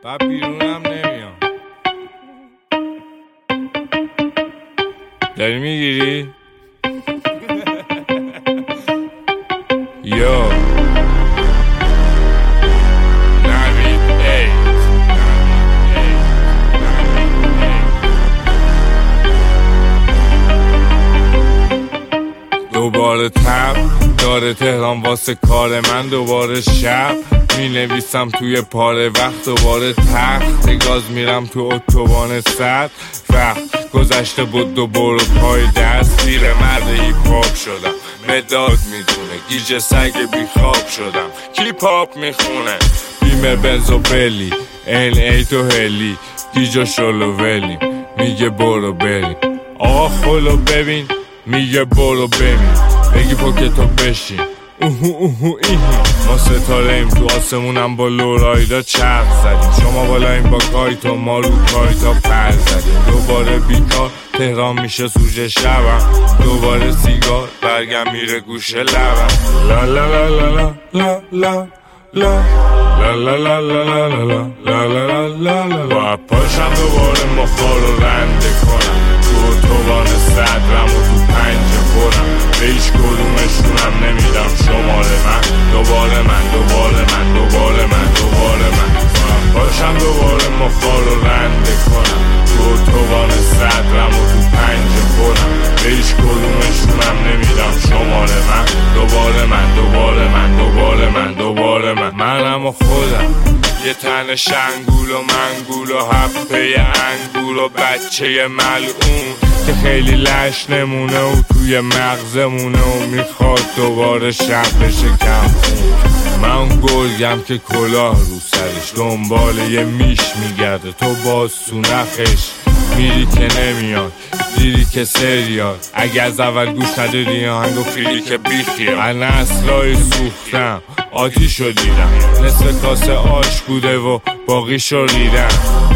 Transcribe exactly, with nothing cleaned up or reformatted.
و بیرونم نمیام. داری میگیری؟ یو دوباره تب داره تهران واسه کار من، دوباره شب می نویسم توی پاره وقت، دوباره تخت گاز میرم تو اتوبان صد وقت گذشته بود دو برو پای دست زیر مرد هیپ هاپ شدم، مداد میدونه گیج سگ بی خواب شدم، کی پاپ میخونه بیمه بنزو بلی این ای تو هلی گیج و شلو ولی میگه برو بریم آقا خلو ببین میگه برو ببین بگی پاکتو بشین اوهو اوهو ایهی ما ستاره ایم تو آسمونم با لورایدا چرخ زدیم، شما بالاییم با کایتو ما رو کایتا پر زدیم، دوباره بیکار تهران میشه سوژه شبم، دوباره سیگار برگم میره گوشه لبم، لا لا لا لا لا لا لا لا لا لا لا لا لا لا لا لا لا با پاشم دوباره مخار رو رنده کنم تو اتوبان صدرم و تو پنجه خورم به هیچ کدومشونم نمیدم شماره من، دوباره من دوباره من دوباره من دوباره من پاشم دوباره مخار رو رنده کنم تو اتوبان صدرم و تو پنجه خورم به هیچ کدومشونم نمیدم شماره من، دوباره من دوباره من دوباره من دوباره من منم و خودم یه تن شنگول و منگول و حبه انگول و بچه ملعون که خیلی لش نمونه و توی مغزمونه و میخواد دوباره شب بشه کم خون، من گرگم که کلاه رو سرش دنبال یه میش میگرده، تو باز سونخش میری که نمیاد دیری که سریال اگه از اول گوش نداری آهنگ و فیلی که بیخیه من اصلای سوختم آتیشو دیدم نصف کاسه آش بوده و باقیشو ریدم